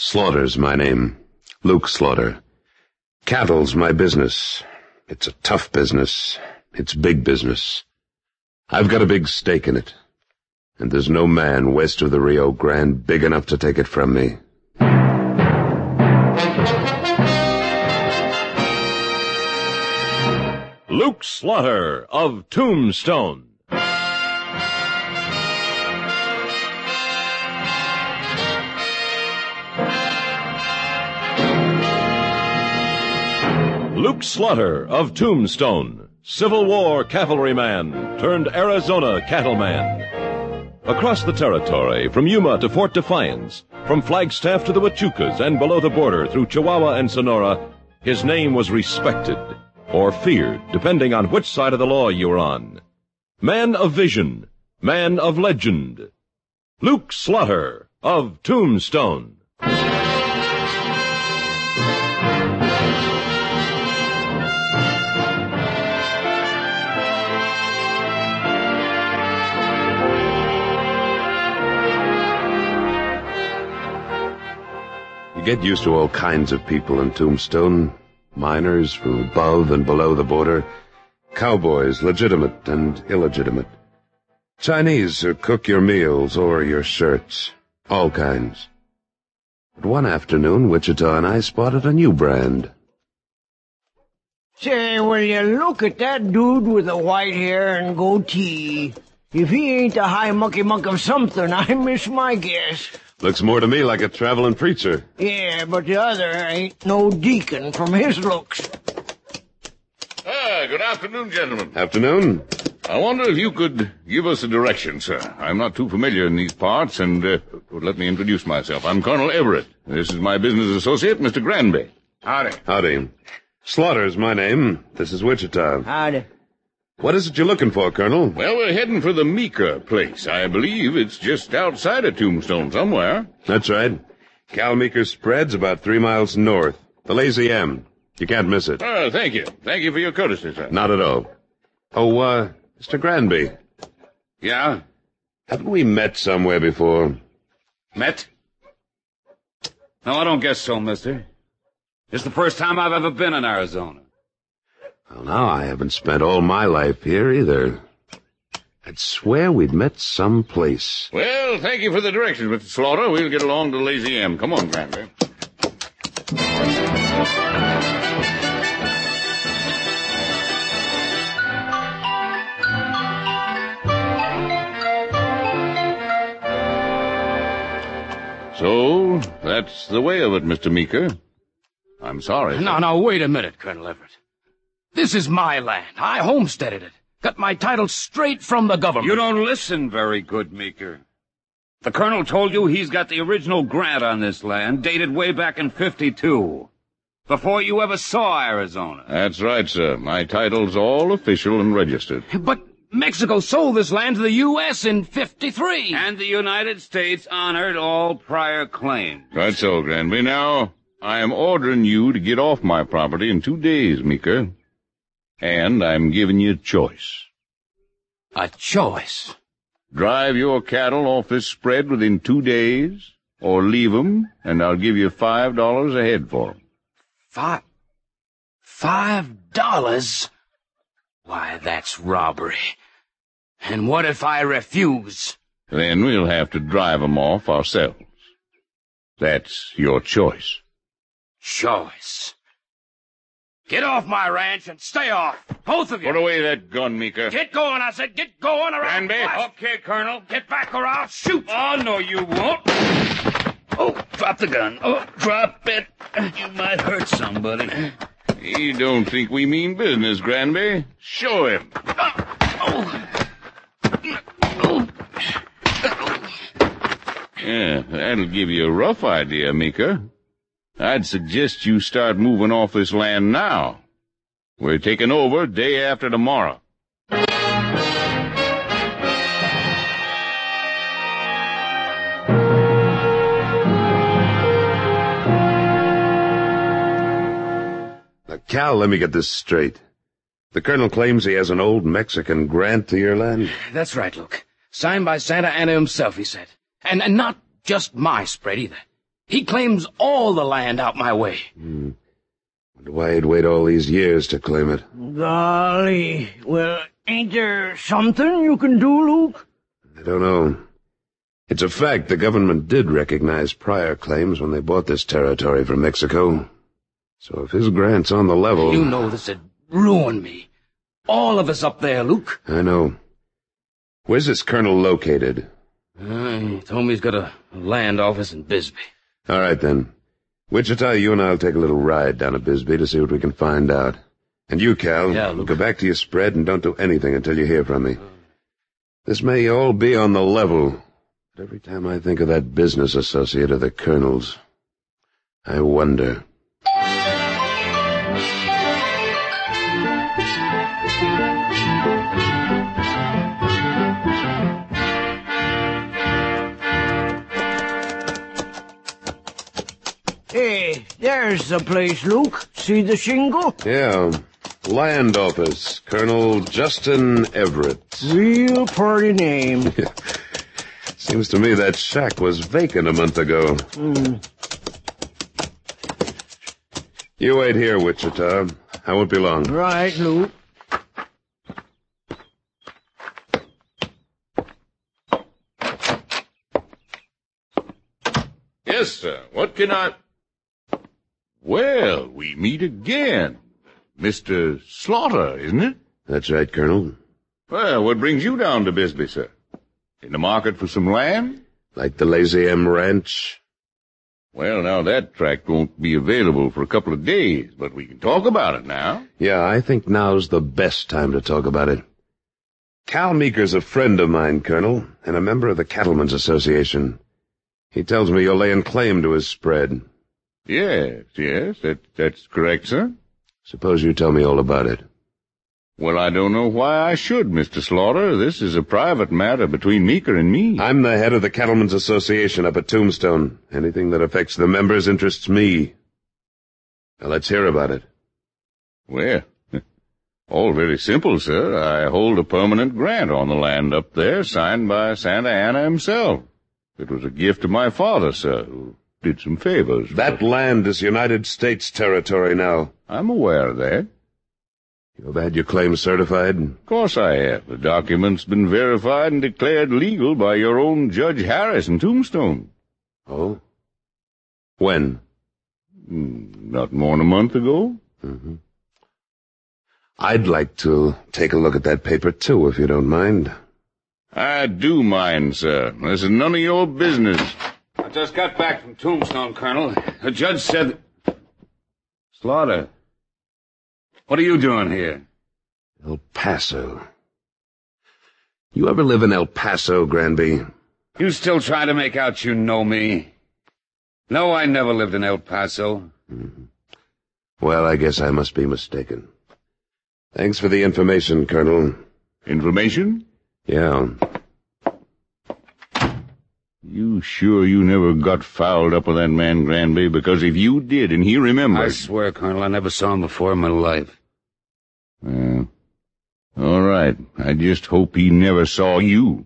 Slaughter's my name. Luke Slaughter. Cattle's my business. It's a tough business. It's big business. I've got a big stake in it. And there's no man west of the Rio Grande big enough to take it from me. Luke Slaughter of Tombstone. Luke Slaughter of Tombstone, Civil War cavalryman turned Arizona cattleman. Across the territory, from Yuma to Fort Defiance, from Flagstaff to the Huachucas and below the border through Chihuahua and Sonora, his name was respected or feared, depending on which side of the law you were on. Man of vision, man of legend, Luke Slaughter of Tombstone. You get used to all kinds of people in Tombstone. Miners from above and below the border. Cowboys, legitimate and illegitimate. Chinese who cook your meals or your shirts. All kinds. But one afternoon, Wichita and I spotted a new brand. Say, will you look at that dude with the white hair and goatee? If he ain't a high mucky-muck of something, I miss my guess. Looks more to me like a traveling preacher. Yeah, but the other ain't no deacon from his looks. Good afternoon, gentlemen. Afternoon. I wonder if you could give us a direction, sir. I'm not too familiar in these parts, and let me introduce myself. I'm Colonel Everett. This is my business associate, Mr. Granby. Howdy. Howdy. Slaughter's my name. This is Wichita. Howdy. What is it you're looking for, Colonel? Well, we're heading for the Meeker place. I believe it's just outside of Tombstone somewhere. That's right. Cal Meeker's spread's about 3 miles north. The Lazy M. You can't miss it. Thank you. Thank you for your courtesy, sir. Not at all. Oh, Mr. Granby. Yeah? Haven't we met somewhere before? Met? No, I don't guess so, mister. It's the first time I've ever been in Arizona. Well, now, I haven't spent all my life here either. I'd swear we'd met someplace. Well, thank you for the directions, Mr. Slaughter. We'll get along to Lazy M. Come on, Granby. So, that's the way of it, Mr. Meeker. I'm sorry. No, wait a minute, Colonel Everett. This is my land. I homesteaded it. Got my title straight from the government. You don't listen very good, Meeker. The colonel told you he's got the original grant on this land, dated way back in 52, before you ever saw Arizona. That's right, sir. My title's all official and registered. But Mexico sold this land to the U.S. in 53. And the United States honored all prior claims. Right so, Granby. Now, I am ordering you to get off my property in 2 days, Meeker. And I'm giving you a choice. A choice? Drive your cattle off this spread within 2 days, or leave 'em, and I'll give you $5 a head for 'em. $5? Why, that's robbery. And what if I refuse? Then we'll have to drive 'em off ourselves. That's your choice. Choice? Get off my ranch and stay off, both of you. Put away that gun, Meeker. Get going, I said. Get going around. Granby. Okay, Colonel. Get back or I'll shoot. Oh, no, you won't. Oh, drop the gun. Oh, drop it. You might hurt somebody. He don't think we mean business, Granby. Show him. Yeah, that'll give you a rough idea, Meeker. I'd suggest you start moving off this land now. We're taking over day after tomorrow. Now, Cal, let me get this straight. The colonel claims he has an old Mexican grant to your land? That's right, Luke. Signed by Santa Anna himself, he said. And not just my spread, either. He claims all the land out my way. Wonder why he'd wait all these years to claim it. Golly. Well, ain't there something you can do, Luke? I don't know. It's a fact the government did recognize prior claims when they bought this territory from Mexico. So if his grant's on the level... You know this'd ruin me. All of us up there, Luke. I know. Where's this colonel located? He told me he's got a land office in Bisbee. All right, then. Wichita, you and I'll take a little ride down to Bisbee to see what we can find out. And you, Cal, Yeah, Luke. go back to your spread and don't do anything until you hear from me. This may all be on the level, but every time I think of that business associate of the colonel's, I wonder. Hey, there's the place, Luke. See the shingle? Yeah, land office, Colonel Justin Everett. Real pretty name. Seems to me that shack was vacant a month ago. You wait here, Wichita. I won't be long. Right, Luke. Yes, sir. What can I... Well, we meet again. Mr. Slaughter, isn't it? That's right, Colonel. Well, what brings you down to Bisbee, sir? In the market for some land? Like the Lazy M Ranch? Well, now that tract won't be available for a couple of days, but we can talk about it now. Yeah, I think now's the best time to talk about it. Cal Meeker's a friend of mine, Colonel, and a member of the Cattlemen's Association. He tells me you're laying claim to his spread. Yes, that's correct, sir. Suppose you tell me all about it. Well, I don't know why I should, Mr. Slaughter. This is a private matter between Meeker and me. I'm the head of the Cattlemen's Association up at Tombstone. Anything that affects the members interests me. Now, let's hear about it. Well, all very simple, sir. I hold a permanent grant on the land up there, signed by Santa Anna himself. It was a gift of my father, sir, who did some favors. That land is United States territory now. I'm aware of that. You've had your claim certified? Of course I have. The document's been verified and declared legal by your own Judge Harris in Tombstone. Oh? When? Not more than a month ago. Mm-hmm. I'd like to take a look at that paper, too, if you don't mind. I do mind, sir. This is none of your business. I just got back from Tombstone, Colonel. The judge said... Slaughter, what are you doing here? El Paso. You ever live in El Paso, Granby? You still try to make out you know me? No, I never lived in El Paso. Mm-hmm. Well, I guess I must be mistaken. Thanks for the information, Colonel. Information? Yeah. You sure you never got fouled up with that man, Granby? Because if you did and he remembered... I swear, Colonel, I never saw him before in my life. Well, all right. I just hope he never saw you.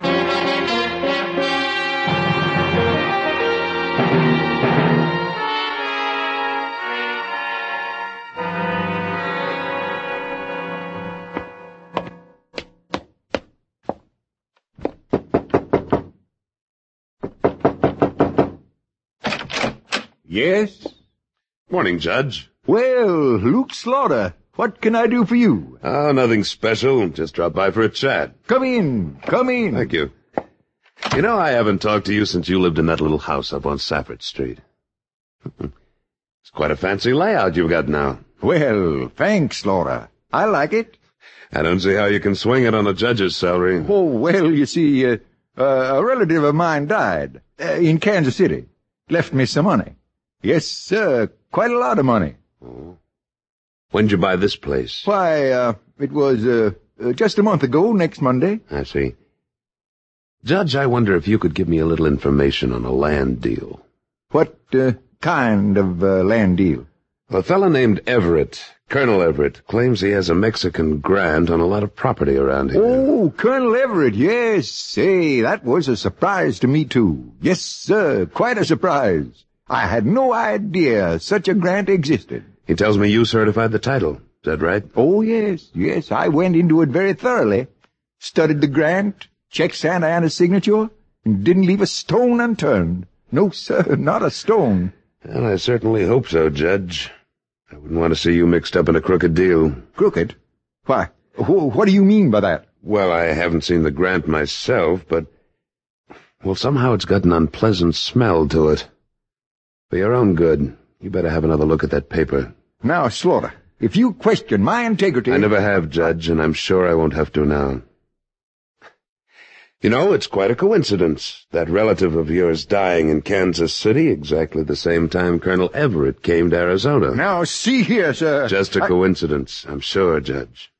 Yes? Morning, Judge. Well, Luke Slaughter, what can I do for you? Oh, nothing special. Just dropped by for a chat. Come in. Thank you. You know, I haven't talked to you since you lived in that little house up on Safford Street. It's quite a fancy layout you've got now. Well, thanks, Slaughter. I like it. I don't see how you can swing it on a judge's salary. Oh, well, you see, a relative of mine died in Kansas City. Left me some money. Yes, sir, quite a lot of money. Oh. When'd you buy this place? Why, it was just a month ago, next Monday. I see. Judge, I wonder if you could give me a little information on a land deal. What kind of land deal? A fellow named Everett, Colonel Everett, claims he has a Mexican grant on a lot of property around here. Oh, Colonel Everett, yes. Say, that was a surprise to me, too. Yes, sir, quite a surprise. I had no idea such a grant existed. He tells me you certified the title. Is that right? Oh, yes, I went into it very thoroughly. Studied the grant, checked Santa Anna's signature, and didn't leave a stone unturned. No, sir, not a stone. Well, I certainly hope so, Judge. I wouldn't want to see you mixed up in a crooked deal. Crooked? Why, what do you mean by that? Well, I haven't seen the grant myself, but... well, somehow it's got an unpleasant smell to it. For your own good, you better have another look at that paper. Now, Slaughter, if you question my integrity... I never have, Judge, and I'm sure I won't have to now. You know, it's quite a coincidence, that relative of yours dying in Kansas City exactly the same time Colonel Everett came to Arizona. Now, see here, sir... Just a coincidence, I'm sure, Judge.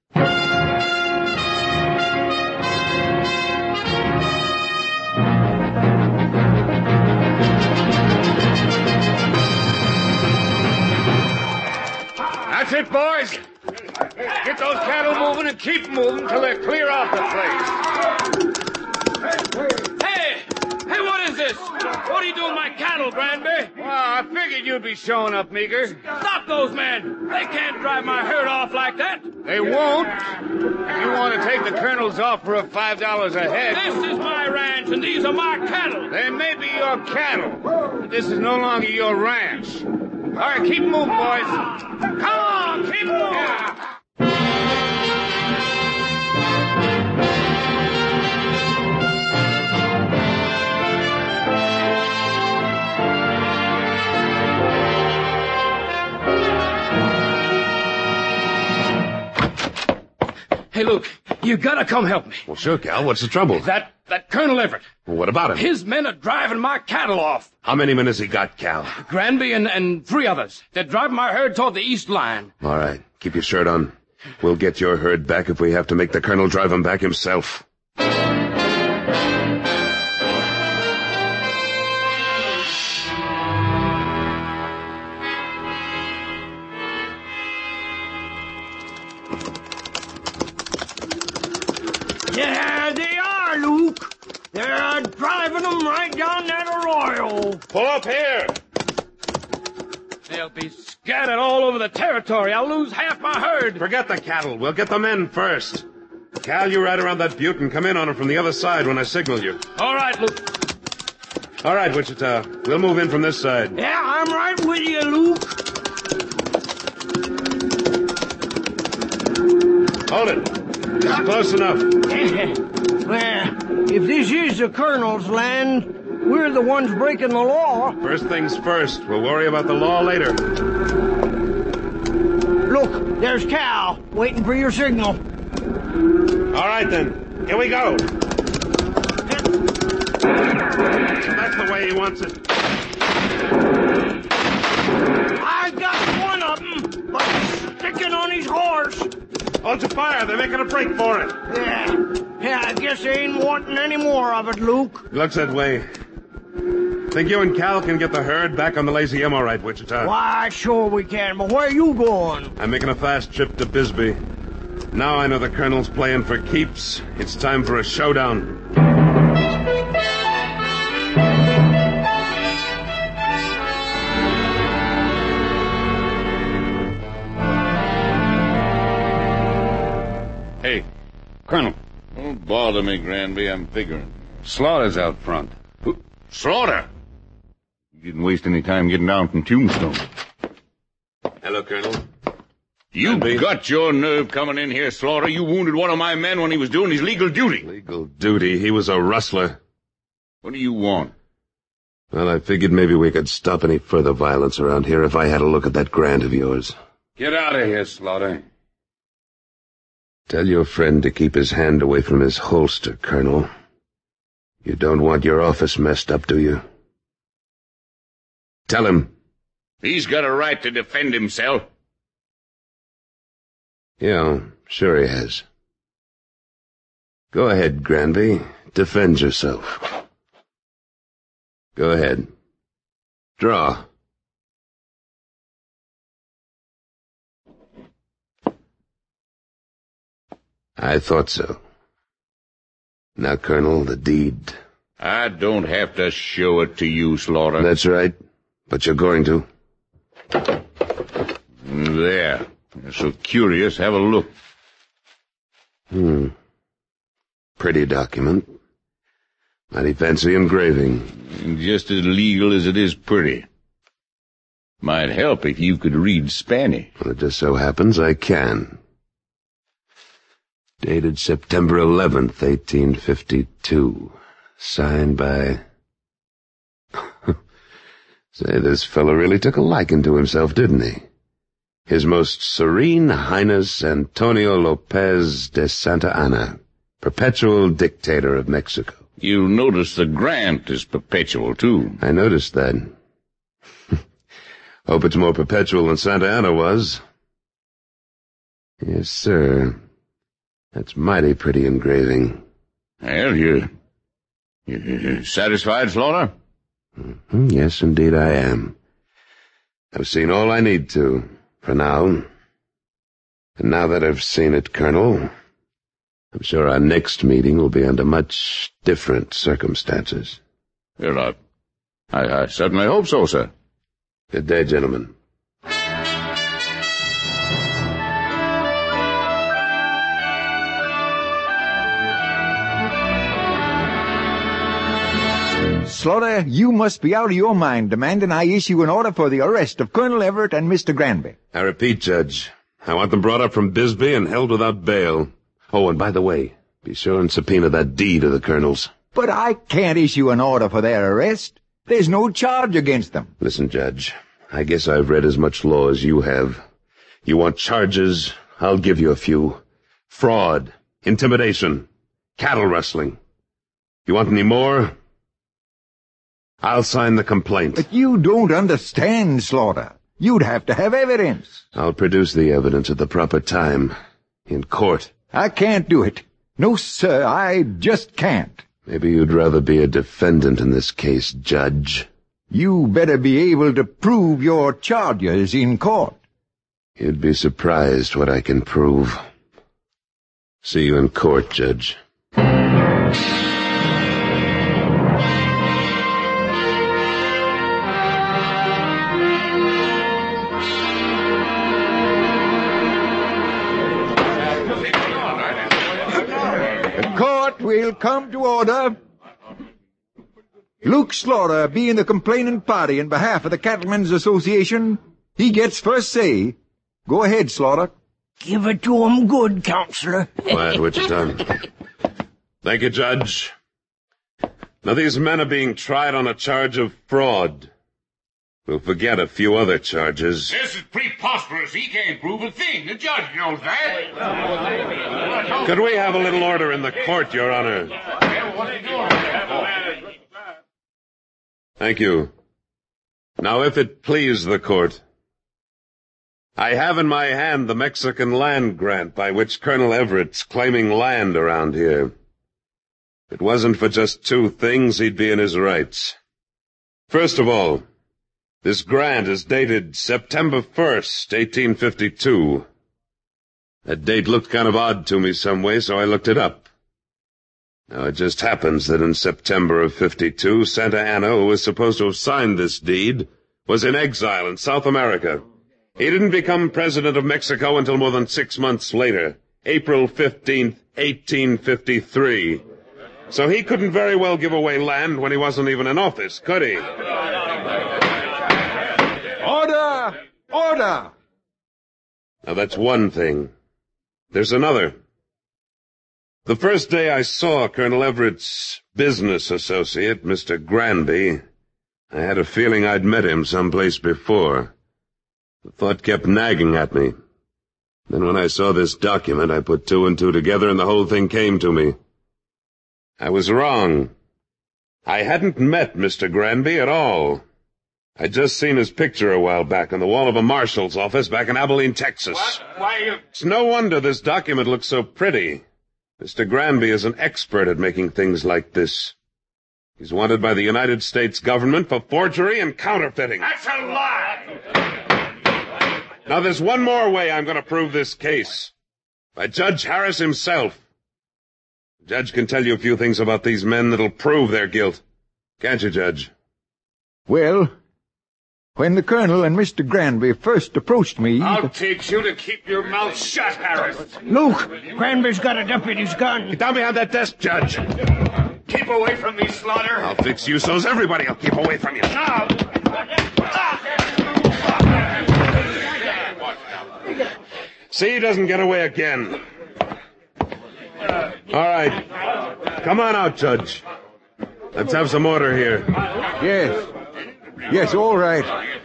That's it, boys. Get those cattle moving and keep moving till they're clear off the place. Hey, what is this? What are you doing with my cattle, Granby? Well, I figured you'd be showing up, Meeker. Stop those men. They can't drive my herd off like that. They won't. If you want to take the Colonel's offer of $5 a head... This is my ranch, and these are my cattle. They may be your cattle, but this is no longer your ranch. All right, keep moving, boys. Come on, keep moving. Yeah. Hey, Luke, you gotta come help me. Well, sure, Cal. What's the trouble? That Colonel Everett. Well, what about him? His men are driving my cattle off. How many men has he got, Cal? Granby and 3 others. They're driving my herd toward the east line. All right. Keep your shirt on. We'll get your herd back if we have to make the Colonel drive him back himself. Yeah, they are, Luke. They're driving them right down that arroyo. Pull up here. They'll be scattered all over the territory. I'll lose half my herd. Forget the cattle. We'll get the men first. Cal, you ride around that butte and come in on them from the other side when I signal you. All right, Luke. All right, Wichita. We'll move in from this side. Yeah, I'm right with you, Luke. Hold it. This is close enough. Well, if this is the Colonel's land, we're the ones breaking the law. First things first. We'll worry about the law later. Look, there's Cal, waiting for your signal. All right, then. Here we go. So that's the way he wants it. I got one of them, but he's sticking on his horse. Hold your fire. They're making a break for it. Yeah, I guess they ain't wanting any more of it, Luke. Looks that way. Think you and Cal can get the herd back on the Lazy M all right, Wichita? Why, sure we can, but where are you going? I'm making a fast trip to Bisbee. Now I know the Colonel's playing for keeps. It's time for a showdown. Hey, Colonel. Don't bother me, Granby. I'm figuring. Slaughter's out front. Slaughter! You didn't waste any time getting down from Tombstone. Hello, Colonel. You Granby. got your nerve coming in here, Slaughter. You wounded one of my men when he was doing his legal duty. Legal duty? He was a rustler. What do you want? Well, I figured maybe we could stop any further violence around here if I had a look at that grant of yours. Get out of here, Slaughter. Tell your friend to keep his hand away from his holster, Colonel. You don't want your office messed up, do you? Tell him. He's got a right to defend himself. Yeah, sure he has. Go ahead, Granby. Defend yourself. Go ahead. Draw. I thought so. Now, Colonel, the deed. I don't have to show it to you, Slaughter. That's right. But you're going to? There. You're so curious, have a look. Pretty document. Mighty fancy engraving. Just as legal as it is pretty. Might help if you could read Spanish. Well, it just so happens I can. Dated September 11th, 1852. Signed by... Say, this fellow really took a liking to himself, didn't he? His Most Serene Highness Antonio Lopez de Santa Anna, perpetual dictator of Mexico. You notice the grant is perpetual, too. I noticed that. Hope it's more perpetual than Santa Anna was. Yes, sir. That's mighty pretty engraving. Well, you satisfied, Slaughter? Yes, indeed I am. I've seen all I need to, for now. And now that I've seen it, Colonel, I'm sure our next meeting will be under much different circumstances. Well, I certainly hope so, sir. Good day, gentlemen. Slaughter, you must be out of your mind demanding I issue an order for the arrest of Colonel Everett and Mr. Granby. I repeat, Judge, I want them brought up from Bisbee and held without bail. Oh, and by the way, be sure and subpoena that deed of the Colonel's. But I can't issue an order for their arrest. There's no charge against them. Listen, Judge, I guess I've read as much law as you have. You want charges? I'll give you a few. Fraud, intimidation, cattle rustling. You want any more? I'll sign the complaint. But you don't understand, Slaughter. You'd have to have evidence. I'll produce the evidence at the proper time. In court. I can't do it. No, sir, I just can't. Maybe you'd rather be a defendant in this case, Judge. You better be able to prove your charges in court. You'd be surprised what I can prove. See you in court, Judge. Will come to order. Luke Slaughter being the complaining party in behalf of the Cattlemen's Association, he gets first say. Go ahead, Slaughter. Give it to 'em good, Counselor. Quiet, Wichita. Thank you, Judge. Now these men are being tried on a charge of fraud. We'll forget a few other charges. This is preposterous. He can't prove a thing. The judge knows that. Could we have a little order in the court, Your Honor? Thank you. Now, if it please the court, I have in my hand the Mexican land grant by which Colonel Everett's claiming land around here. If it wasn't for just two things, he'd be in his rights. First of all, this grant is dated September 1st, 1852. That date looked kind of odd to me some way, so I looked it up. Now, it just happens that in September of 52, Santa Anna, who was supposed to have signed this deed, was in exile in South America. He didn't become president of Mexico until more than 6 months later, April 15th, 1853. So he couldn't very well give away land when he wasn't even in office, could he? Order! Order! Now, that's one thing. There's another. The first day I saw Colonel Everett's business associate, Mr. Granby, I had a feeling I'd met him someplace before. The thought kept nagging at me. Then when I saw this document, I put two and two together and the whole thing came to me. I was wrong. I hadn't met Mr. Granby at all. I'd just seen his picture a while back on the wall of a marshal's office back in Abilene, Texas. What? Why, It's no wonder this document looks so pretty. Mr. Granby is an expert at making things like this. He's wanted by the United States government for forgery and counterfeiting. That's a lie! Now there's one more way I'm going to prove this case. By Judge Harris himself. The judge can tell you a few things about these men that'll prove their guilt. Can't you, Judge? Well, When the Colonel and Mr. Granby first approached me... I'll teach you to keep your mouth shut, Harris. Luke, Granby's got a deputy's gun. Get down behind that desk, Judge. Keep away from me, Slaughter. I'll fix you so's everybody will keep away from you. Now! See, he doesn't get away again. All right. Come on out, Judge. Let's have some order here. Yes. Yes, all right.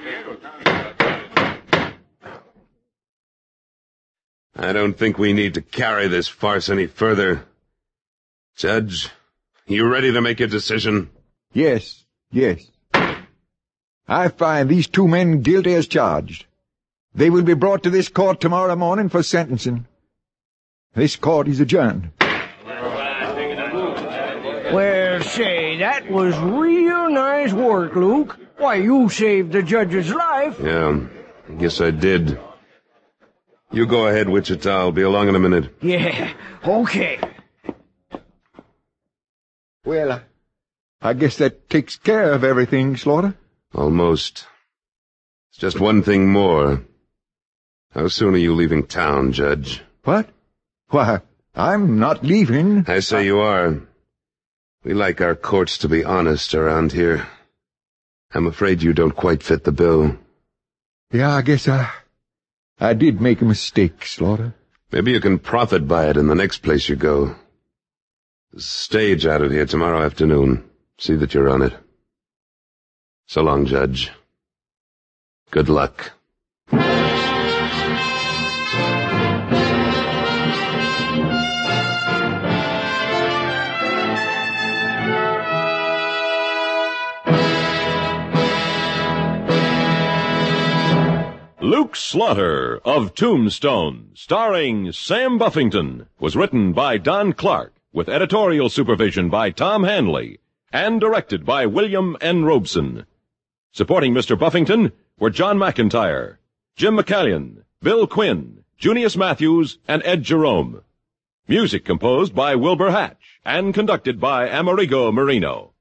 I don't think we need to carry this farce any further. Judge, you ready to make a decision? Yes, yes. I find these 2 men guilty as charged. They will be brought to this court tomorrow morning for sentencing. This court is adjourned. Well, say, that was real nice work, Luke. Why, you saved the judge's life. Yeah, I guess I did. You go ahead, Wichita. I'll be along in a minute. Yeah, okay. Well, I guess that takes care of everything, Slaughter. Almost. It's just one thing more. How soon are you leaving town, Judge? What? Why, I'm not leaving. I say you are. We like our courts to be honest around here. I'm afraid you don't quite fit the bill. Yeah, I guess I did make a mistake, Slaughter. Maybe you can profit by it in the next place you go. There's a stage out of here tomorrow afternoon. See that you're on it. So long, Judge. Good luck. Luke Slaughter of Tombstone, starring Sam Buffington, was written by Don Clark, with editorial supervision by Tom Hanley, and directed by William N. Robeson. Supporting Mr. Buffington were John McIntyre, Jim McCallion, Bill Quinn, Junius Matthews, and Ed Jerome. Music composed by Wilbur Hatch and conducted by Amerigo Marino.